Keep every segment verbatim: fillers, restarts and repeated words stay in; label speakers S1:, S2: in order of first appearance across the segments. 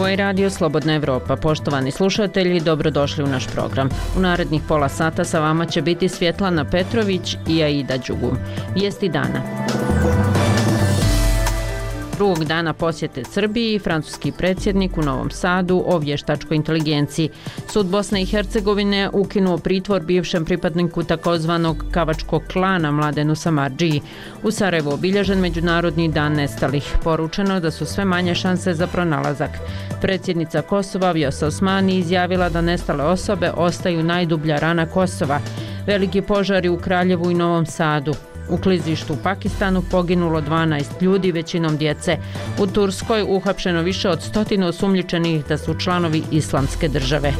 S1: Ovo je Radio Slobodna Evropa. Poštovani slušatelji, dobrodošli u naš program. U narednih pola sata sa vama će biti Svjetlana Petrović i Aida Đugum. Vijesti dana. Drugog dana posjete Srbiji, francuski predsjednik u Novom Sadu o vještačkoj inteligenciji. Sud Bosne i Hercegovine ukinuo pritvor bivšem pripadniku takozvanog kavačkog klana Mladenu Samardžiji. U Sarajevu obilježen Međunarodni dan nestalih. Poručeno da su sve manje šanse za pronalazak. Predsjednica Kosova Vjosa Osmani izjavila da nestale osobe ostaju najdublja rana Kosova. Veliki požari u Kraljevu i Novom Sadu. U klizištu u Pakistanu poginulo dvanaest ljudi, većinom djece. U Turskoj uhapšeno više od stotinu osumnjičenih da su članovi islamske države.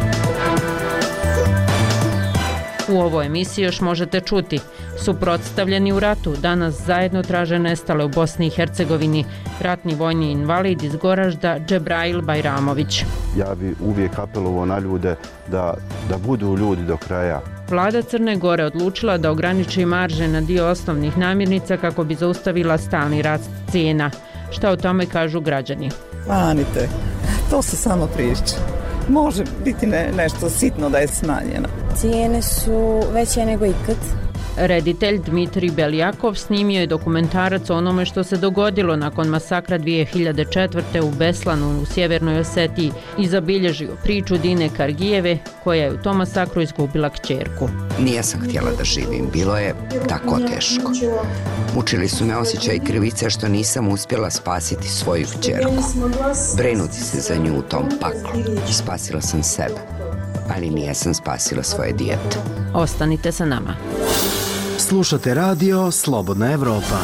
S1: U ovoj emisiji još možete čuti: suprotstavljeni u ratu, danas zajedno traže nestale u Bosni i Hercegovini. Ratni vojni invalid iz Goražda Džebrail Bajramović.
S2: Ja bi uvijek apelovao na ljude da, da budu ljudi do kraja.
S1: Vlada Crne Gore odlučila da ograniči marže na dio osnovnih namirnica kako bi zaustavila stalni rast cijena. Šta o tome kažu građani?
S3: Manite, to se samo priča. Može biti ne, nešto sitno da je smanjeno.
S4: Cijene su veće nego ikad.
S1: Reditelj Dmitrij Beljakov snimio je dokumentarac o onome što se dogodilo nakon masakra dvije hiljade četvrte. u Beslanu u sjevernoj Osetiji i zabilježio priču Dine Kargijeve, koja je u tom masakru izgubila kćerku.
S5: Nisam htjela da živim, bilo je tako teško. Mučili su me osjećaj krivice što nisam uspjela spasiti svoju kćerku. Brinuti se za nju u tom paklu. Spasila sam sebe, ali nijesam spasila svoje dijete.
S1: Ostanite sa nama.
S6: Slušate Radio Slobodna Evropa.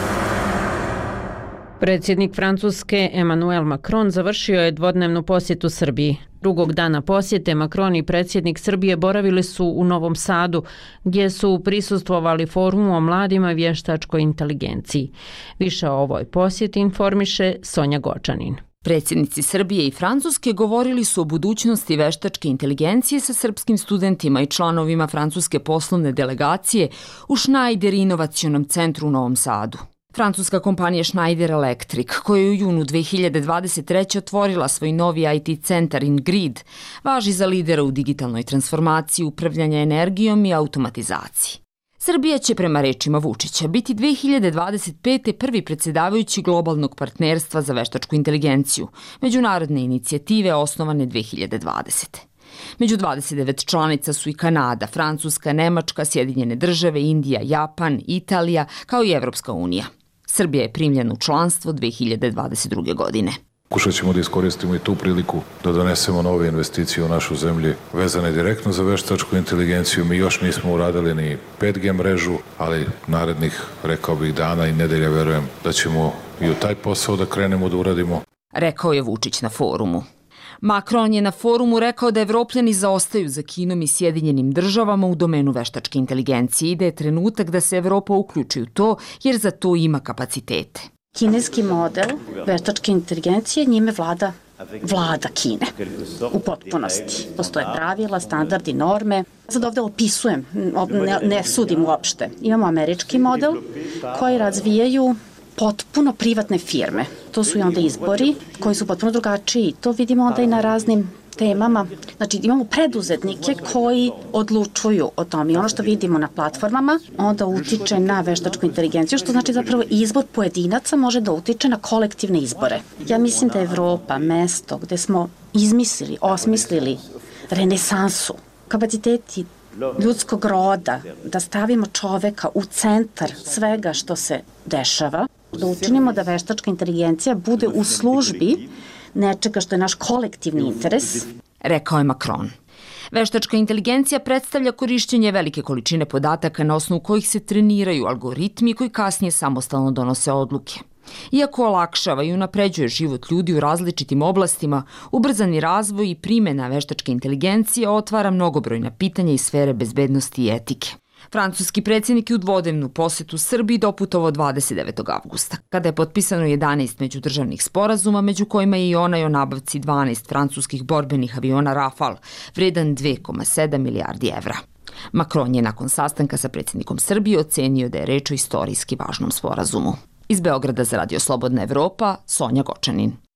S1: Predsjednik Francuske Emmanuel Macron završio je dvodnevnu posjetu Srbiji. Drugog dana posjete Macron i predsjednik Srbije boravili su u Novom Sadu, gdje su prisustvovali forumu o mladima i vještačkoj inteligenciji. Više o ovoj posjeti informiše Sonja Gočanin.
S7: Predsjednici Srbije i Francuske govorili su o budućnosti veštačke inteligencije sa srpskim studentima i članovima francuske poslovne delegacije u Schneider inovacionom centru u Novom Sadu. Francuska kompanija Schneider Electric, koja je u junu dve hiljade dvadeset treće otvorila svoj novi I T centar InGrid, važi za lidera u digitalnoj transformaciji, upravljanja energijom i automatizaciji. Srbija će, prema rečima Vučića, biti dve hiljade dvadeset pete. prvi predsjedavajući globalnog partnerstva za veštačku inteligenciju, međunarodne inicijative osnovane dve hiljade dvadesete. Među dvadeset devet članica su i Kanada, Francuska, Nemačka, Sjedinjene države, Indija, Japan, Italija, kao i Evropska unija. Srbija je primljena u članstvo dve hiljade dvadeset druge. godine.
S8: Pokušat ćemo da iskoristimo i tu priliku da donesemo nove investicije u našu zemlji vezane direktno za veštačku inteligenciju. Mi još nismo uradili ni pet G mrežu, ali narednih, rekao bih, dana i nedelja verujem da ćemo i u taj posao da krenemo da uradimo.
S7: Rekao je Vučić na forumu. Macron je na forumu rekao da Evropljani zaostaju za Kinom i Sjedinjenim državama u domenu veštačke inteligencije i da je trenutak da se Evropa uključi u to, jer za to ima kapacitete.
S9: Kineski model veštačke inteligencije, njime vlada vlada Kine u potpunosti. Postoje pravila, standardi, norme. Sad ovdje opisujem, ne, ne sudim uopšte. Imamo američki model koji razvijaju potpuno privatne firme. To su i onda izbori koji su potpuno drugačiji. To vidimo onda i na raznim temama. Znači imamo preduzetnike koji odlučuju o tom i ono što vidimo na platformama onda utiče na veštačku inteligenciju, što znači zapravo izbor pojedinaca može da utiče na kolektivne izbore. Ja mislim da je Evropa mesto gde smo izmislili, osmislili renesansu, kapaciteti ljudskog roda, da stavimo čoveka u centar svega što se dešava, da učinimo da veštačka inteligencija bude u službi nečega što je naš kolektivni interes.
S7: Rekao je Macron. Veštačka inteligencija predstavlja korišćenje velike količine podataka na osnovu kojih se treniraju algoritmi koji kasnije samostalno donose odluke. Iako olakšava i unapređuje život ljudi u različitim oblastima, ubrzani razvoj i primjena veštačke inteligencije otvara mnogobrojna pitanja iz sfere bezbednosti i etike. Francuski predsjednik je u dvodnevnu posjetu Srbiji doputovao dvadeset devetog avgusta, kada je potpisano jedanaest međudržavnih sporazuma, među kojima je i onaj o nabavci dvanaest francuskih borbenih aviona Rafale, vredan dve zarez sedam milijardi evra. Macron je nakon sastanka sa predsjednikom Srbije ocenio da je reč o istorijski važnom sporazumu. Iz Beograda za Radio Slobodna Evropa, Sonja Gočanin.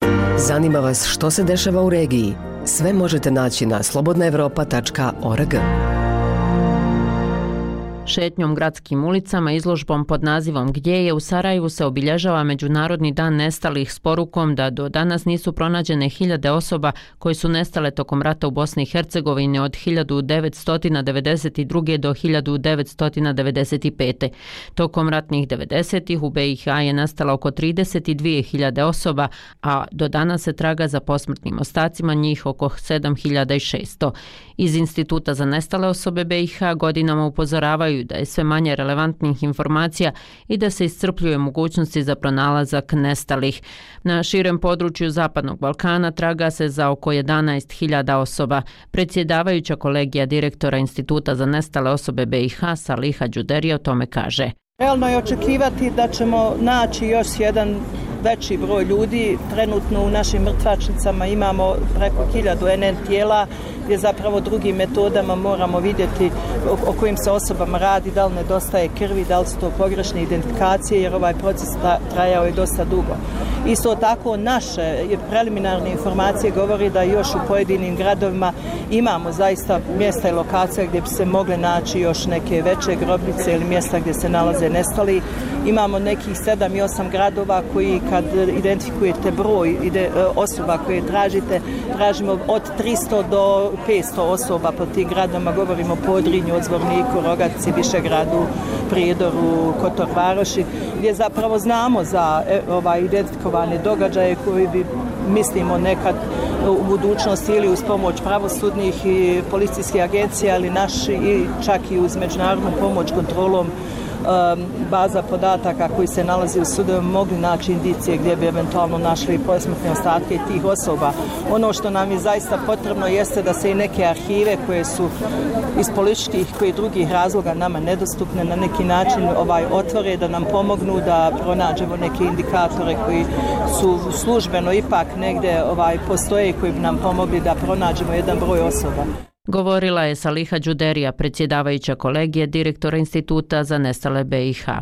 S10: Zanima vas što se dešava u regiji? Sve možete naći na slobodna evropa tačka org.
S1: Šetnjom gradskim ulicama izložbom pod nazivom Gdje je u Sarajevu se obilježava Međunarodni dan nestalih s porukom da do danas nisu pronađene hiljade osoba koje su nestale tokom rata u Bosni i Hercegovini od hiljadu devetsto devedeset druge do hiljadu devetsto devedeset pete. Tokom ratnih devedesetih u be i ha je nestalo oko trideset dvije hiljade osoba, a do danas se traga za posmrtnim ostacima, njih oko sedam hiljada šesto. Iz Instituta za nestale osobe be i ha godinama upozoravaju da je sve manje relevantnih informacija i da se iscrpljuje mogućnosti za pronalazak nestalih. Na širem području Zapadnog Balkana traga se za oko jedanaest hiljada osoba. Predsjedavajuća kolegija direktora Instituta za nestale osobe be i ha Saliha Đuderija o tome kaže.
S11: Realno je očekivati da ćemo naći još jedan veći broj ljudi. Trenutno u našim mrtvačnicama imamo preko hiljadu en en tijela gdje zapravo drugim metodama moramo vidjeti o, o kojim se osobama radi, da li nedostaje krvi, da li su to pogrešne identifikacije, jer ovaj proces trajao je dosta dugo. Isto tako naše preliminarne informacije govori da još u pojedinim gradovima imamo zaista mjesta i lokacije gdje bi se mogle naći još neke veće grobnice ili mjesta gdje se nalaze nestali. Imamo nekih sedam i osam gradova koji kad identifikujete broj ide, osoba koje tražite, tražimo od tristo do petsto osoba po tim gradovima, govorimo o Podrinju, Odzvorniku, Rogatici, Višegradu, Prijedoru, Kotor Varoši, gdje zapravo znamo za ovaj identifikovane događaje koji bi, mislimo, nekad u budućnosti ili uz pomoć pravosudnih i policijskih agencija ili naši i čak i uz međunarodnu pomoć kontrolom baza podataka koji se nalazi u sudovima mogli naći indicije gdje bi eventualno našli posmrtne ostatke tih osoba. Ono što nam je zaista potrebno jeste da se i neke arhive koje su iz političkih i drugih razloga nama nedostupne na neki način ovaj otvore, da nam pomognu da pronađemo neke indikatore koji su službeno ipak negdje ovaj postoje i koji bi nam pomogli da pronađemo jedan broj osoba.
S1: Govorila je Saliha Đuderija, predsjedavajuća kolegije direktora Instituta za nestale be i ha.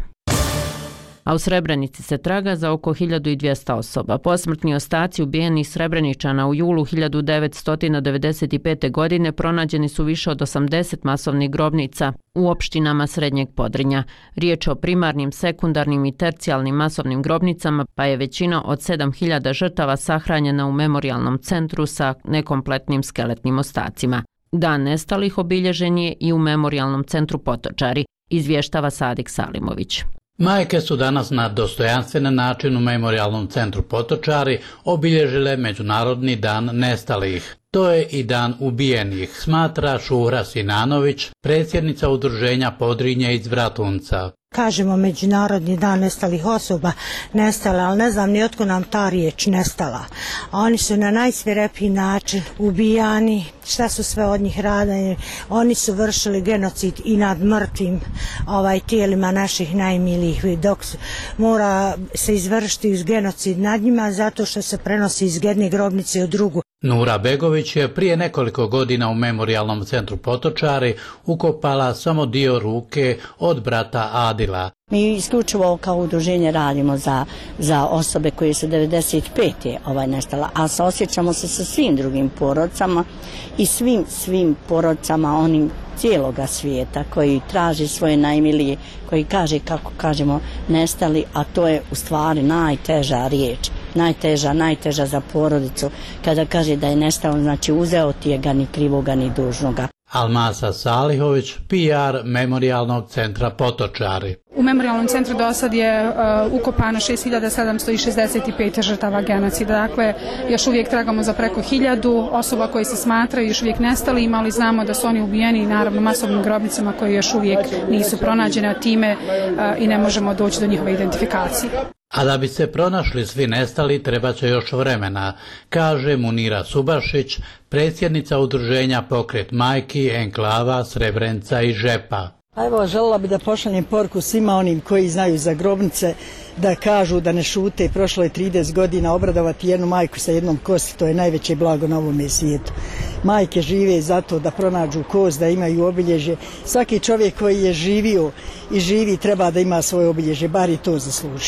S1: A u Srebrenici se traga za oko hiljadu dvjesto osoba. Posmrtni ostaci ubijenih Srebreničana u julu hiljadu devetsto devedeset pete. godine pronađeni su više od osamdeset masovnih grobnica u opštinama Srednjeg Podrinja. Riječ je o primarnim, sekundarnim i tercijalnim masovnim grobnicama, pa je većina od sedam hiljada žrtava sahranjena u memorijalnom centru sa nekompletnim skeletnim ostacima. Dan nestalih obilježen je i u memorijalnom centru Potočari, izvještava Sadik Salimović.
S12: Majke su danas na dostojanstven način u memorijalnom centru Potočari obilježile Međunarodni dan nestalih. To je i dan ubijenih, smatra Šura Sinanović, predsjednica udruženja Podrinje iz Vratunca.
S13: Kažemo Međunarodni dan nestalih osoba, nestale, ali ne znam ni otko nam ta riječ nestala. A oni su na najsvirepiji način ubijani, šta su sve od njih radili. Oni su vršili genocid i nad mrtvim ovaj, tijelima naših najmilijih, dok mora se izvršiti genocid nad njima zato što se prenosi iz jedne grobnice u drugu.
S12: Nura Begović je prije nekoliko godina u memorijalnom centru Potočari ukopala samo dio ruke od brata Adila.
S14: Mi isključivo kao udruženje radimo za, za osobe koje su devedeset pete ovaj nestala, a osjećamo se sa svim drugim porodcama i svim, svim porodcama onim cijeloga svijeta koji traži svoje najmilije, koji kaže, kako kažemo, nestali, a to je u stvari najteža riječ. Najteža, najteža za porodicu. Kada kaže da je nestalo, znači uzeo ti je ga ni krivoga ni dužnoga.
S12: Almasa Salihović, P R memorijalnog centra Potočari.
S15: U memorijalnom centru do sad je uh, ukopano šest hiljada sedamsto šezdeset pet žrtava genocida. Dakle, još uvijek tragamo za preko hiljadu osoba koji se smatraju još uvijek nestalima, ali znamo da su oni ubijeni i naravno masovnim grobnicama koje još uvijek nisu pronađene, a time uh, i ne možemo doći do njihove identifikacije.
S12: A da bi se pronašli svi nestali, treba će još vremena, kaže Munira Subašić, predsjednica udruženja Pokret majki, Enklava, Srebrenica i Žepa.
S16: A evo, željela bi da pošaljem poruku svima onim koji znaju za grobnice, da kažu da ne šute. Prošlo je trideset godina, obradovati jednu majku sa jednom kosti, to je najveće blago na ovome svijetu. Majke žive zato da pronađu kost, da imaju obilježje. Svaki čovjek koji je živio i živi treba da ima svoje obilježje, bar i to zaslužio.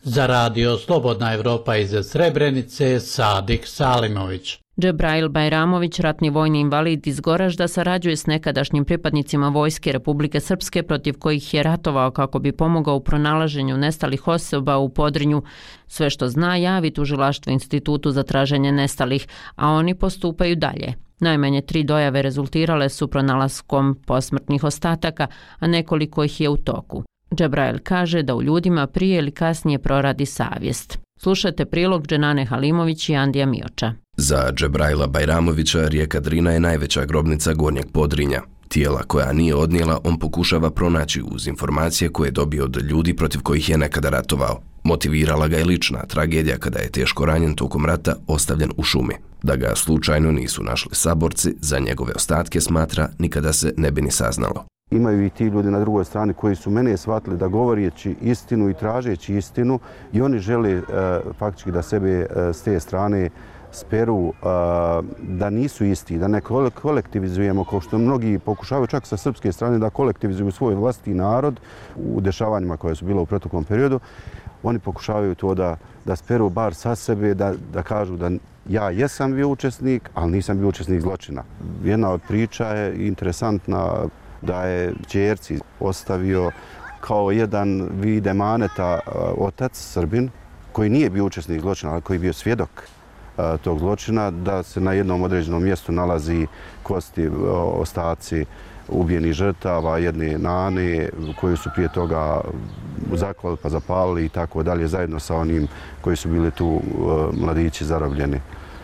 S12: Za radio Slobodna Evropa iz Srebrenice, Sadik Salimović.
S1: Džebrail Bajramović, ratni vojni invalid iz Goražda, sarađuje s nekadašnjim pripadnicima Vojske Republike Srpske protiv kojih je ratovao kako bi pomogao u pronalaženju nestalih osoba u Podrinju. Sve što zna javi tužilaštvo Institutu za traženje nestalih, a oni postupaju dalje. Najmanje tri dojave rezultirale su pronalaskom posmrtnih ostataka, a nekoliko ih je u toku. Džebrail kaže da u ljudima prije ili kasnije proradi savjest. Slušajte prilog Dženane Halimović i Andija Mioča.
S17: Za Džebraila Bajramovića rijeka Drina je najveća grobnica Gornjeg Podrinja. Tijela koja nije odnijela on pokušava pronaći uz informacije koje je dobio od ljudi protiv kojih je nekada ratovao. Motivirala ga je lična tragedija kada je teško ranjen tokom rata ostavljen u šumi. Da ga slučajno nisu našli saborci, za njegove ostatke smatra nikada se ne bi ni saznalo.
S2: Imaju i ti ljudi na drugoj strani koji su mene shvatili da govoreći istinu i tražeći istinu i oni žele e, faktički da sebe e, s te strane speru, e, da nisu isti, da ne kolektivizujemo kao što mnogi pokušavaju čak sa srpske strane da kolektivizuju svoj vlastiti narod u dešavanjima koje su bilo u proteklom periodu. Oni pokušavaju to da, da speru bar sa sebe, da, da kažu da ja jesam bio učesnik, ali nisam bio učesnik zločina. Jedna od priča je interesantna da je ćerci ostavio kao jedan vid emaneta otac Srbin, koji nije bio učesnik zločina, ali koji je bio svjedok tog zločina, da se na jednom određenom mjestu nalazi kosti, ostaci ubijenih žrtava, jedne nane koju su prije toga zaklali pa zapalili i tako dalje, zajedno sa onim koji su bili tu mladići zarobljeni.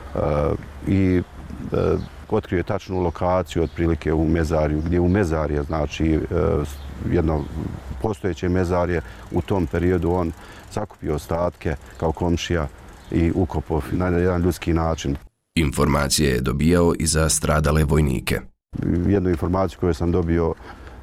S2: I otkrio je tačnu lokaciju otprilike u mezariju, gdje u mezarje, znači jedno postojeće mezarje, u tom periodu on sakupio ostatke kao komšija i ukopao na jedan ljudski način.
S17: Informacije je dobijao i za stradale vojnike.
S2: Jednu informaciju koju sam dobio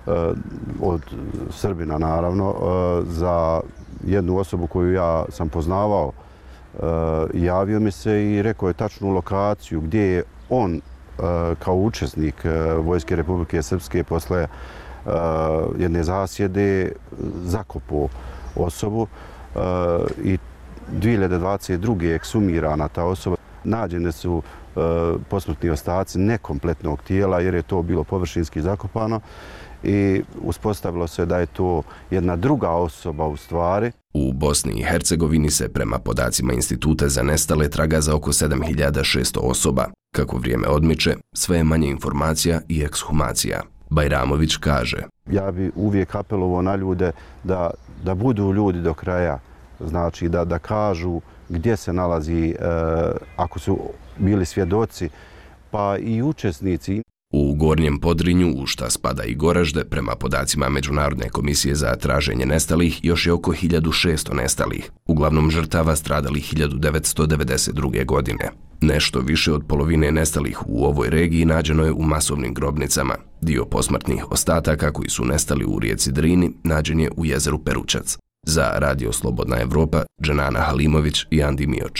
S2: od Srbina, naravno, za jednu osobu koju ja sam poznavao, javio mi se i rekao je tačnu lokaciju gdje je on kao učesnik Vojske Republike Srpske posle jedne zasjede zakopao osobu i dvije hiljade dvadeset druge eksumirana ta osoba. Nađene su posmrtni ostaci nekompletnog tijela jer je to bilo površinski zakopano i uspostavilo se da je to jedna druga osoba u stvari.
S17: U Bosni i Hercegovini se prema podacima Instituta za nestale traga za oko sedam hiljada šesto osoba. Kako vrijeme odmiče, sve je manje informacija i ekshumacija. Bajramović kaže:
S2: Ja bi uvijek apelovao na ljude da, da budu ljudi do kraja, znači da, da kažu gdje se nalazi, e, ako su bili svjedoci, pa i učesnici.
S17: U Gornjem Podrinju, u šta spada i Goražde, prema podacima Međunarodne komisije za traženje nestalih, još je oko hiljadu šesto nestalih, uglavnom žrtava stradalih hiljadu devetsto devedeset druge. godine. Nešto više od polovine nestalih u ovoj regiji nađeno je u masovnim grobnicama. Dio posmrtnih ostataka koji su nestali u rijeci Drini nađen je u jezeru Peručac. Za Radio Slobodna Evropa, Dženana Halimović i Andi Mioč.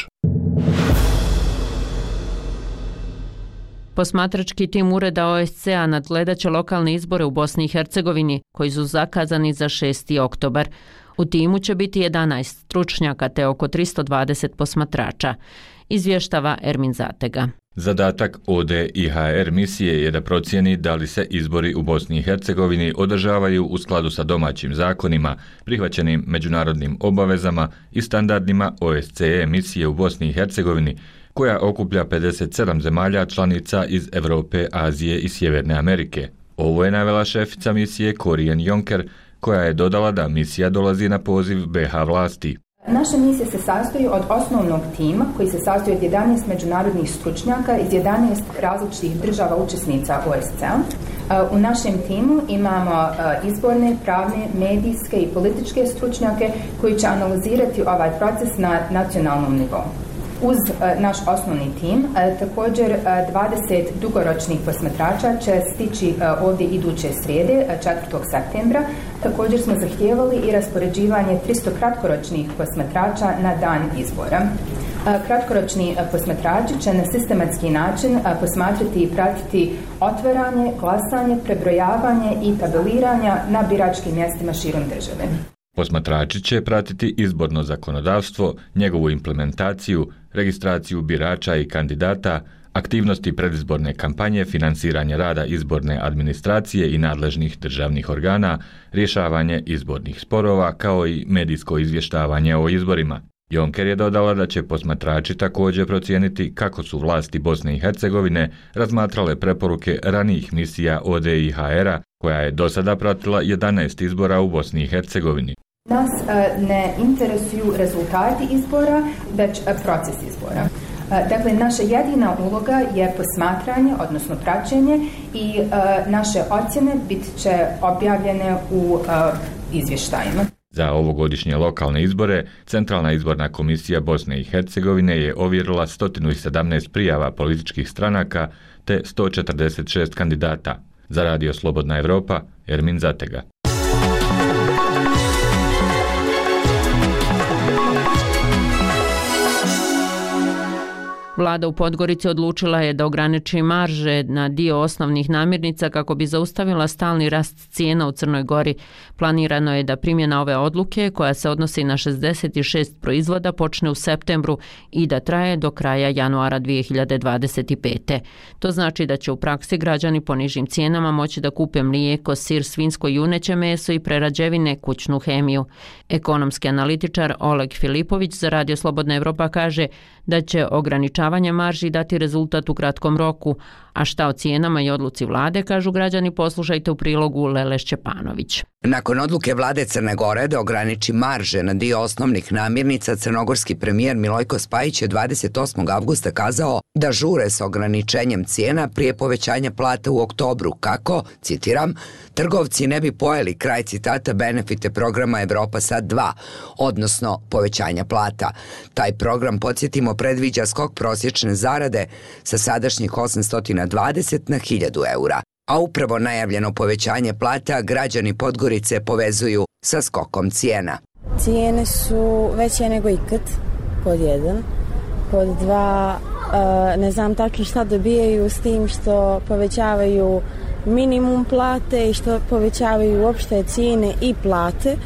S1: Posmatrački tim Ureda O S C A nadgledat će lokalne izbore u Bosni i Hercegovini, koji su zakazani za šesti oktobar. U timu će biti jedanaest stručnjaka te oko tristo dvadeset posmatrača, izvještava Ermin Zatega.
S18: Zadatak O D I H R misije je da procijeni da li se izbori u Bosni i Hercegovini održavaju u skladu sa domaćim zakonima, prihvaćenim međunarodnim obavezama i standardima O S C E misije u Bosni i Hercegovini, koja okuplja pedeset sedam zemalja članica iz Evrope, Azije i Sjeverne Amerike. Ovo je navela šefica misije Korijen Jonker, koja je dodala da misija dolazi na poziv B H vlasti.
S19: Naša misija se sastoji od osnovnog tima koji se sastoji od jedanaest međunarodnih stručnjaka iz jedanaest različitih država učesnica O S C A. U našem timu imamo izborne, pravne, medijske i političke stručnjake koji će analizirati ovaj proces na nacionalnom nivou. Uz naš osnovni tim, također dvadeset dugoročnih posmatrača će stići ovdje iduće srijede, četvrtog septembra. Također smo zahtijevali i raspoređivanje tristo kratkoročnih posmatrača na dan izbora. Kratkoročni posmatrači će na sistematski način posmatrati i pratiti otvaranje, glasanje, prebrojavanje i tabeliranja na biračkim mjestima širom države.
S18: Posmatrači će pratiti izborno zakonodavstvo, njegovu implementaciju, registraciju birača i kandidata, aktivnosti predizborne kampanje, finansiranje rada izborne administracije i nadležnih državnih organa, rješavanje izbornih sporova kao i medijsko izvještavanje o izborima. Jonker je dodala da će posmatrači također procijeniti kako su vlasti Bosne i Hercegovine razmatrale preporuke ranijih misija O D I H R-a, koja je do sada pratila jedanaest izbora u Bosni i Hercegovini.
S19: Nas ne interesuju rezultati izbora, već proces izbora. Dakle, naša jedina uloga je posmatranje, odnosno praćenje i naše ocjene bit će objavljene u izvještajima.
S18: Za ovogodišnje lokalne izbore, Centralna izborna komisija Bosne i Hercegovine je ovjerila sto sedamnaest prijava političkih stranaka te sto četrdeset šest kandidata. Za Radio Slobodna Evropa, Ermin Zatega.
S1: Vlada u Podgorici odlučila je da ograniči marže na dio osnovnih namirnica kako bi zaustavila stalni rast cijena u Crnoj Gori. Planirano je da primjena ove odluke, koja se odnosi na šezdeset šest proizvoda, počne u septembru i da traje do kraja januara dvije hiljade dvadeset pete. To znači da će u praksi građani po nižim cijenama moći da kupe mlijeko, sir, svinjsko i juneće meso i prerađevine, kućnu hemiju. Ekonomski analitičar Oleg Filipović za Radio Slobodna Evropa kaže da će ograničavanje marži dati rezultat u kratkom roku, a šta o cijenama i odluci vlade, kažu građani, poslušajte u prilogu Lele Šćepanović.
S5: Nakon odluke vlade Crne Gore da ograniči marže na dio osnovnih namirnica, crnogorski premijer Milojko Spajić je dvadeset osmog avgusta kazao da žure s ograničenjem cijena prije povećanja plata u oktobru, kako, citiram, trgovci ne bi pojeli, kraj citata, benefite programa Evropa Sad dva, odnosno povećanja plata. Taj program, podsjetimo, predviđa skok prosječne zarade sa sadašnjih osamsto dvadeset na hiljadu eura. A upravo najavljeno povećanje plata građani Podgorice povezuju sa skokom cijena.
S4: Cijene su veće nego ikad, pod jedan. Pod dva, ne znam tačno šta dobijaju s tim što povećavaju minimum plate i što povećavaju uopšte cijene i plate,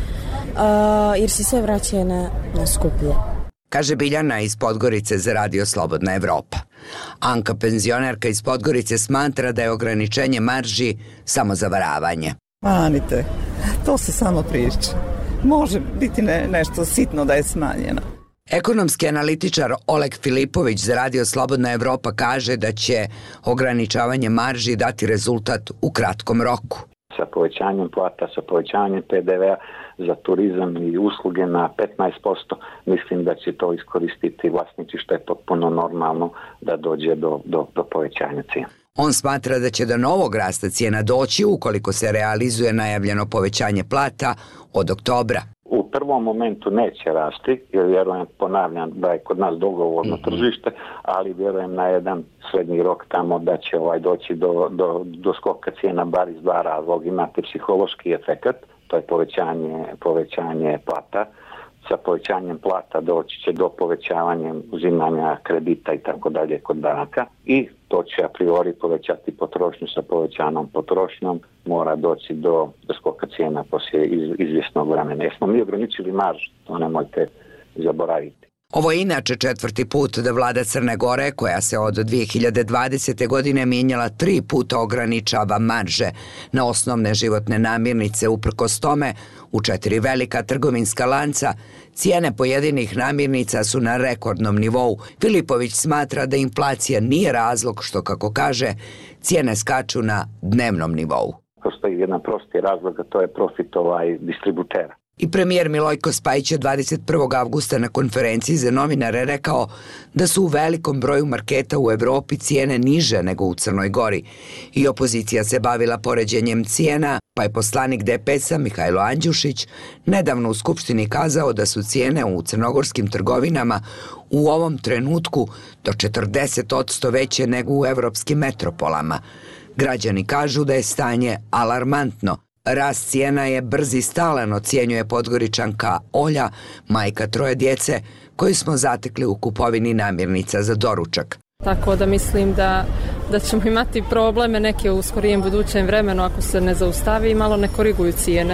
S4: jer se sve vraća na, na skuplje.
S5: Kaže Biljana iz Podgorice za Radio Slobodna Evropa. Anka, penzionerka iz Podgorice, smatra da je ograničenje marži samo zavaravanje.
S3: Manite, to se samo priča. Može biti ne, nešto sitno da je smanjeno.
S5: Ekonomski analitičar Oleg Filipović za Radio Slobodna Evropa kaže da će ograničavanje marži dati rezultat u kratkom roku.
S20: Sa povećanjem plata, sa povećanjem P D V-a za turizam i usluge na petnaest posto, mislim da će to iskoristiti vlasnici, što je potpuno normalno da dođe do, do, do povećanja cijena.
S5: On smatra da će do novog rasta cijena doći ukoliko se realizuje najavljeno povećanje plata od oktobra.
S20: U prvom momentu neće rasti, jer vjerujem, ponavljam, da je kod nas dogovorno mm-hmm. tržište, ali vjerujem na jedan srednji rok tamo da će ovaj doći do, do, do skoka cijena bar iz dva razloga. Imate psihološki efekat, to je povećanje, povećanje plata. Sa povećanjem plata doći će do povećavanja uzimanja kredita i tako dalje kod banaka i to će a priori povećati potrošnju. Sa povećanom potrošnjom mora doći do, do skoka cijena poslije iz, izvjesnog vremena. Jesmo mi ograničili marž, to nemojte zaboraviti.
S5: Ovo je inače četvrti put da vlada Crne Gore, koja se od dvije hiljade dvadesete. godine mijenjala tri puta, ograničava marže na osnovne životne namirnice. Uprkos tome, u četiri velika trgovinska lanca cijene pojedinih namirnica su na rekordnom nivou. Filipović smatra da inflacija nije razlog što, kako kaže, cijene skaču na dnevnom nivou.
S20: Postoji jedan prosti razlog, a to je profit ovaj distributera.
S5: I premijer Milojko Spajić je dvadeset prvog avgusta na konferenciji za novinare rekao da su u velikom broju marketa u Evropi cijene niže nego u Crnoj Gori. I opozicija se bavila poređenjem cijena, pa je poslanik D P S-a Mihajlo Andjušić nedavno u Skupštini kazao da su cijene u crnogorskim trgovinama u ovom trenutku do četrdeset posto veće nego u evropskim metropolama. Građani kažu da je stanje alarmantno. Rast cijena je brz i stalan, ocjenjuje Podgoričanka Olja, majka troje djece, koju smo zatekli u kupovini namirnica za doručak.
S21: Tako da mislim da, da ćemo imati probleme neke u skorijem budućem vremenu ako se ne zaustavi i malo ne koriguju cijene.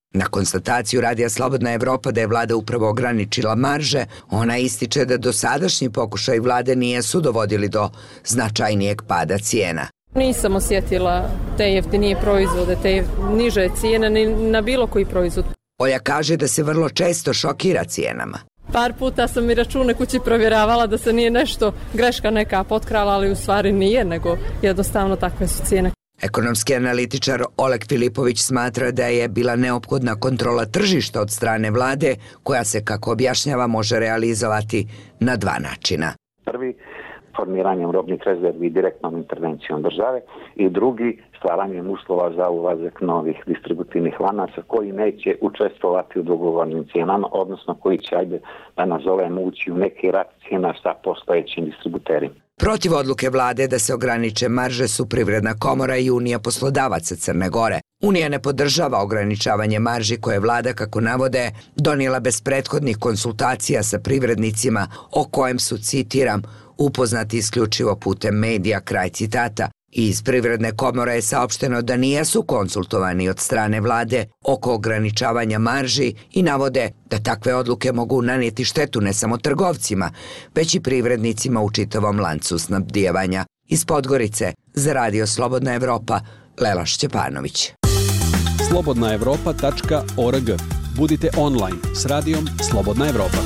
S5: Na konstataciju Radija Slobodna Evropa da je vlada upravo ograničila marže, ona ističe da dosadašnji pokušaj vlade nijesu dovodili do značajnijeg pada cijena.
S21: Nisam osjetila te jeftinije proizvode, te niže cijene ni na bilo koji proizvod.
S5: Olja kaže da se vrlo često šokira cijenama.
S21: Par puta sam i račune kući provjeravala da se nije nešto greška neka potkrala, ali u stvari nije, nego jednostavno takve su cijene.
S5: Ekonomski analitičar Oleg Filipović smatra da je bila neophodna kontrola tržišta od strane vlade, koja se, kako objašnjava, može realizovati na dva načina.
S20: Prvi, formiranjem robnih rezervi direktnom intervencijom države i drugi, stvaranjem uslova za ulazak novih distributivnih lanaca koji neće učestvovati u dogovornim cijenama, odnosno koji će, ajde da nazovemo, ući u neki rat cijena sa postojećim distributerima.
S5: Protiv odluke vlade da se ograniče marže su Privredna komora i Unija poslodavaca Crne Gore. Unija ne podržava ograničavanje marži koje je vlada, kako navode, donijela bez prethodnih konsultacija sa privrednicima o kojem su, citiram, upoznati isključivo putem medija, kraj citata. Iz Privredne komore je saopšteno da nijesu konsultovani od strane vlade oko ograničavanja marži i navode da takve odluke mogu nanijeti štetu ne samo trgovcima, već i privrednicima u čitavom lancu snabdijevanja. Iz Podgorice za Radio Slobodna Evropa, Lela Šćepanović.
S6: slobodna evropa tačka org. Budite online s radijom Slobodna Evropa.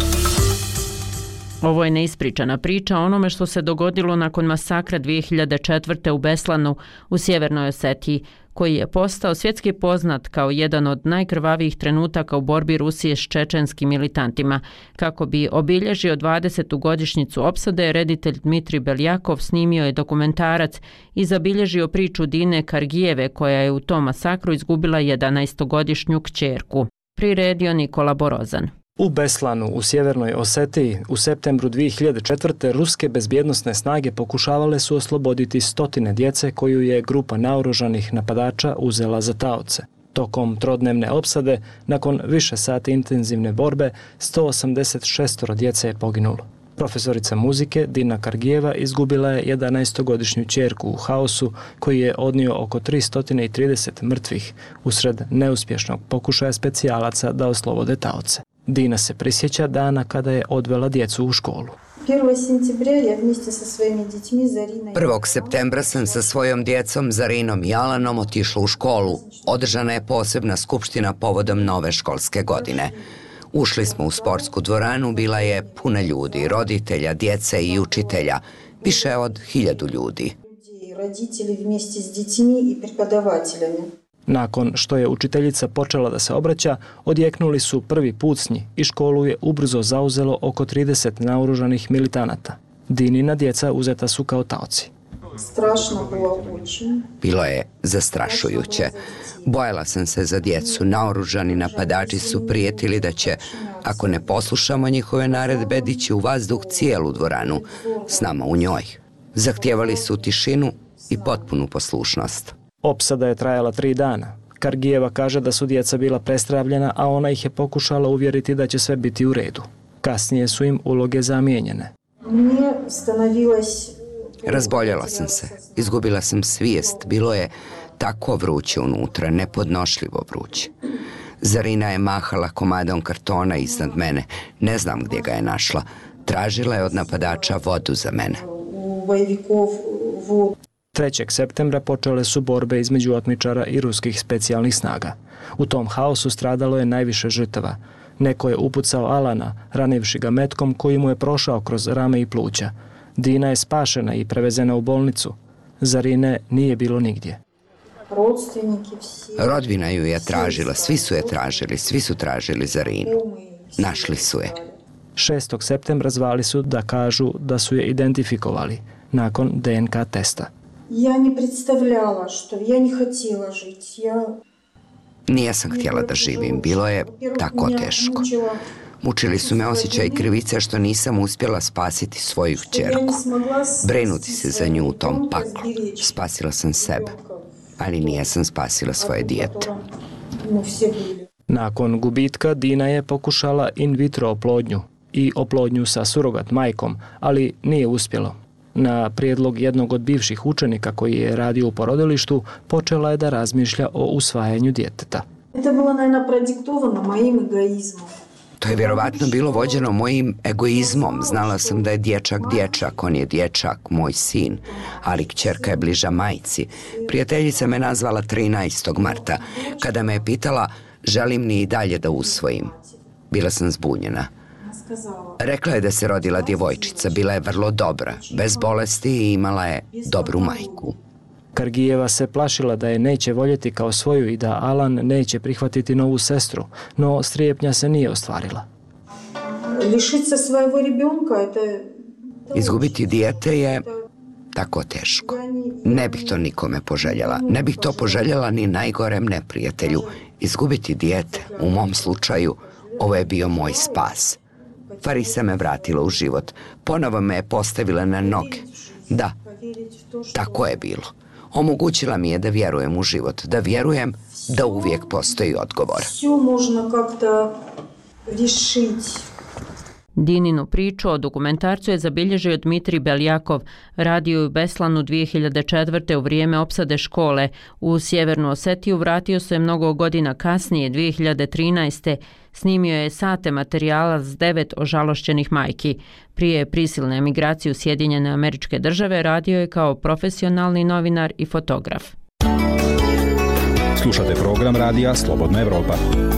S1: Ovo je neispričana priča o onome što se dogodilo nakon masakra dvije hiljade četvrte. u Beslanu u Sjevernoj Osetiji, koji je postao svjetski poznat kao jedan od najkrvavijih trenutaka u borbi Rusije s čečenskim militantima. Kako bi obilježio dvadesetu godišnjicu opsade, reditelj Dmitrij Beljakov snimio je dokumentarac i zabilježio priču Dine Kargijeve, koja je u tom masakru izgubila jedanaestogodišnju kćerku. Priredio Nikola Borozan.
S22: U Beslanu, u Sjevernoj Osetiji, u septembru dvije hiljade četvrte. ruske bezbjednosne snage pokušavale su osloboditi stotine djece koju je grupa naoružanih napadača uzela za taoce. Tokom trodnevne opsade, nakon više sati intenzivne borbe, sto osamdeset šest djece je poginulo. Profesorica muzike Dina Kargijeva izgubila je jedanaestogodišnju ćerku u haosu koji je odnio oko tristo trideset mrtvih usred neuspješnog pokušaja specijalaca da oslobode taoce. Dina se prisjeća dana kada je odvela djecu u školu.
S5: Prvog septembra sam sa svojom djecom Zarinom i Alanom otišla u školu. Održana je posebna skupština povodom nove školske godine. Ušli smo u sportsku dvoranu, bila je puna ljudi, roditelja, djece i učitelja, više od hiljadu ljudi.
S22: Nakon što je učiteljica počela da se obraća, odjeknuli su prvi pucnji i školu je ubrzo zauzelo oko trideset naoružanih militanata. Dinina djeca uzeta su kao taoci.
S5: Bilo je zastrašujuće. Bojala sam se za djecu. Naoružani napadači su prijetili da će, ako ne poslušamo njihove naredbe, dići u vazduh cijelu dvoranu, s nama u njoj. Zahtijevali su tišinu i potpunu poslušnost.
S22: Opsada je trajala tri dana. Kargijeva kaže da su djeca bila prestravljena, a ona ih je pokušala uvjeriti da će sve biti u redu. Kasnije su im uloge zamijenjene.
S5: Razboljela sam se. Izgubila sam svijest. Bilo je tako vruće unutra, nepodnošljivo vruće. Zarina je mahala komadom kartona iznad mene. Ne znam gdje ga je našla. Tražila je od napadača vodu za mene.
S22: trećeg septembra počele su borbe između otmičara i ruskih specijalnih snaga. U tom haosu stradalo je najviše žrtava. Neko je upucao Alana, ranivši ga metkom koji mu je prošao kroz rame i pluća. Dina je spašena i prevezena u bolnicu. Zarine nije bilo nigdje.
S5: Rodbina ju je tražila, svi su je tražili, svi su tražili Zarinu. Našli su je.
S22: šestog septembra zvali su da kažu da su je identifikovali nakon D N K testa.
S23: Ja ne predstavljala što, ja ne htjela žiti, ja...
S5: Nijesam htjela da živim, bilo je tako teško. Mučili su me osjećaj krivice što nisam uspjela spasiti svoju kćerku. Brinuti se za nju u tom paklu. Spasila sam sebe, ali nijesam spasila svoje dijete.
S22: Nakon gubitka Dina je pokušala in vitro oplodnju i oplodnju sa surogat majkom, ali nije uspjelo. Na prijedlog jednog od bivših učenika koji je radio u porodilištu, počela je da razmišlja o usvajanju djeteta.
S23: Это было, наверное, продиктовано моим эгоизмом.
S5: To je vjerovatno bilo vođeno mojim egoizmom. Znala sam da je dječak dječak, on je dječak, moj sin, ali kćerka je bliža majci. Prijateljica me nazvala trinaestog marta, kada me je pitala želim li i dalje da usvojim. Bila sam zbunjena. Rekla je da se rodila djevojčica, bila je vrlo dobra, bez bolesti i imala je dobru majku.
S22: Kargijeva se plašila da je neće voljeti kao svoju i da Alan neće prihvatiti novu sestru, no strepnja se nije ostvarila.
S23: Lišiti svojeg rебенка,
S5: Izgubiti dijete je tako teško. Ne bih to nikome poželjela. Ne bih to poželjela ni najgorem neprijatelju. Izgubiti dijete, u mom slučaju, ovo je bio moj spas. Farisa me vratila u život. Ponovo me je postavila na noge. Da, tako je bilo. Omogućila mi je da vjerujem u život, da vjerujem da uvijek postoji odgovor.
S23: Sve možno kako rješiti.
S1: Dininu priču o dokumentarcu je zabilježio Dmitrij Beljakov, radio u Beslanu dvije hiljade četvrte. u vrijeme opsade škole. U Sjevernu Osetiju vratio se mnogo godina kasnije, dvije hiljade trinaeste. Snimio je sate materijala s devet ožalošćenih majki. Prije prisilne emigracije u Sjedinjene Američke Države radio je kao profesionalni novinar i fotograf.
S7: Slušate program radija Slobodna Evropa.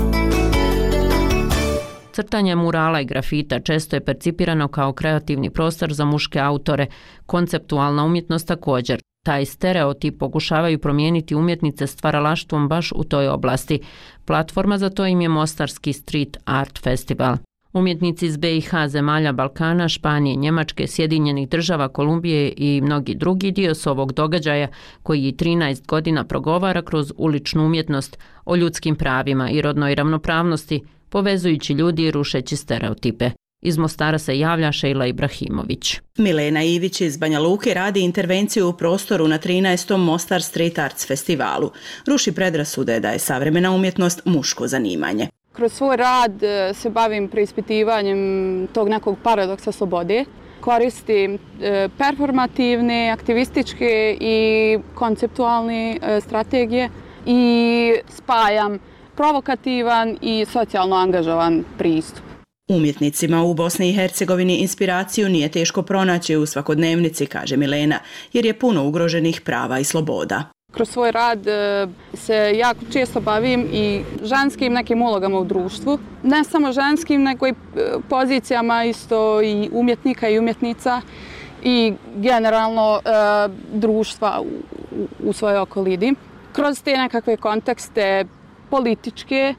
S1: Crtanje murala i grafita često je percipirano kao kreativni prostor za muške autore, konceptualna umjetnost također. Taj stereotip pokušavaju promijeniti umjetnice stvaralaštvom baš u toj oblasti. Platforma za to im je Mostarski Street Art Festival. Umjetnici iz be i ha, zemalja Balkana, Španije, Njemačke, Sjedinjenih Država, Kolumbije i mnogi drugi dio su ovog događaja koji trinaest godina progovara kroz uličnu umjetnost o ljudskim pravima i rodnoj ravnopravnosti, povezujući ljudi i rušeći stereotipe. Iz Mostara se javlja Šejla Ibrahimović.
S8: Milena Ivić iz Banja Luke radi intervenciju u prostoru na trinaestom Mostar Street Arts festivalu. Ruši predrasude da je savremena umjetnost muško zanimanje.
S9: Kroz svoj rad se bavim preispitivanjem tog nekog paradoksa slobode. Koristim performativne, aktivističke i konceptualne strategije i spajam provokativan i socijalno angažovan pristup.
S8: Umjetnicima u Bosni i Hercegovini inspiraciju nije teško pronaći u svakodnevnici, kaže Milena, jer je puno ugroženih prava i sloboda.
S9: Kroz svoj rad se jako često bavim i ženskim nekim ulogama u društvu. Ne samo ženskim, nego i pozicijama isto i umjetnika i umjetnica i generalno društva u svojoj okolini. Kroz te nekakve kontekste političke,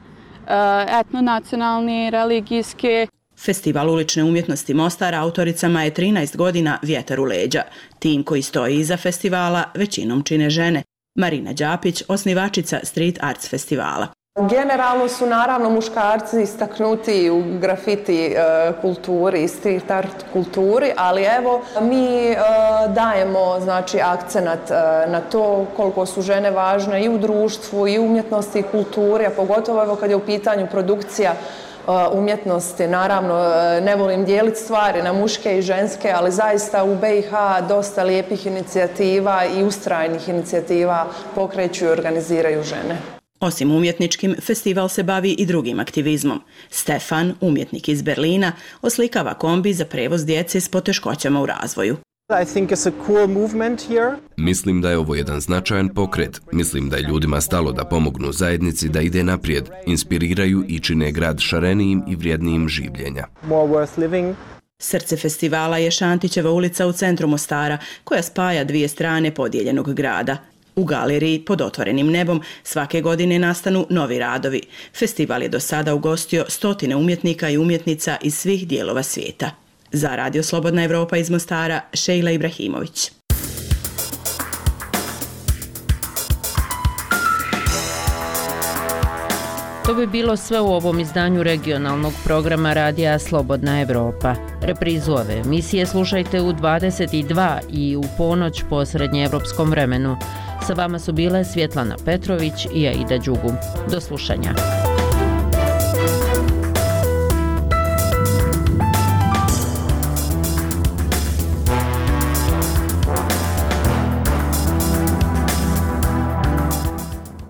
S9: etnonacionalne, religijske.
S8: Festival ulične umjetnosti Mostar autoricama je trinaest godina vjetar u leđa. Tim koji stoji iza festivala većinom čine žene. Marina Đapić, osnivačica Street Arts festivala.
S24: Generalno su naravno muškarci istaknuti u grafiti kulturi i street art kulturi, ali evo mi dajemo znači akcenat na to koliko su žene važne i u društvu i u umjetnosti i kulturi, a pogotovo evo kad je u pitanju produkcija umjetnosti. Naravno ne volim dijeliti stvari na muške i ženske, ali zaista u be i ha dosta lijepih inicijativa i ustrajnih inicijativa pokreću i organiziraju žene.
S8: Osim umjetničkim, festival se bavi i drugim aktivizmom. Stefan, umjetnik iz Berlina, oslikava kombi za prevoz djece s poteškoćama u razvoju.
S17: Mislim da je ovo jedan značajan pokret. Mislim da je ljudima stalo da pomognu zajednici da ide naprijed, inspiriraju i čine grad šarenijim i vrijednijim življenja.
S8: Srce festivala je Šantićeva ulica u centru Mostara, koja spaja dvije strane podijeljenog grada. U galeriji pod otvorenim nebom svake godine nastanu novi radovi. Festival je do sada ugostio stotine umjetnika i umjetnica iz svih dijelova svijeta. Za Radio Slobodna Evropa iz Mostara, Šejla Ibrahimović.
S1: To bi bilo sve u ovom izdanju regionalnog programa Radija Slobodna Evropa. Reprizu ove emisije slušajte u dvadeset dva i u ponoć po srednjeevropskom vremenu. Sa vama su bile Svjetlana Petrović i Aida Đugum. Do slušanja.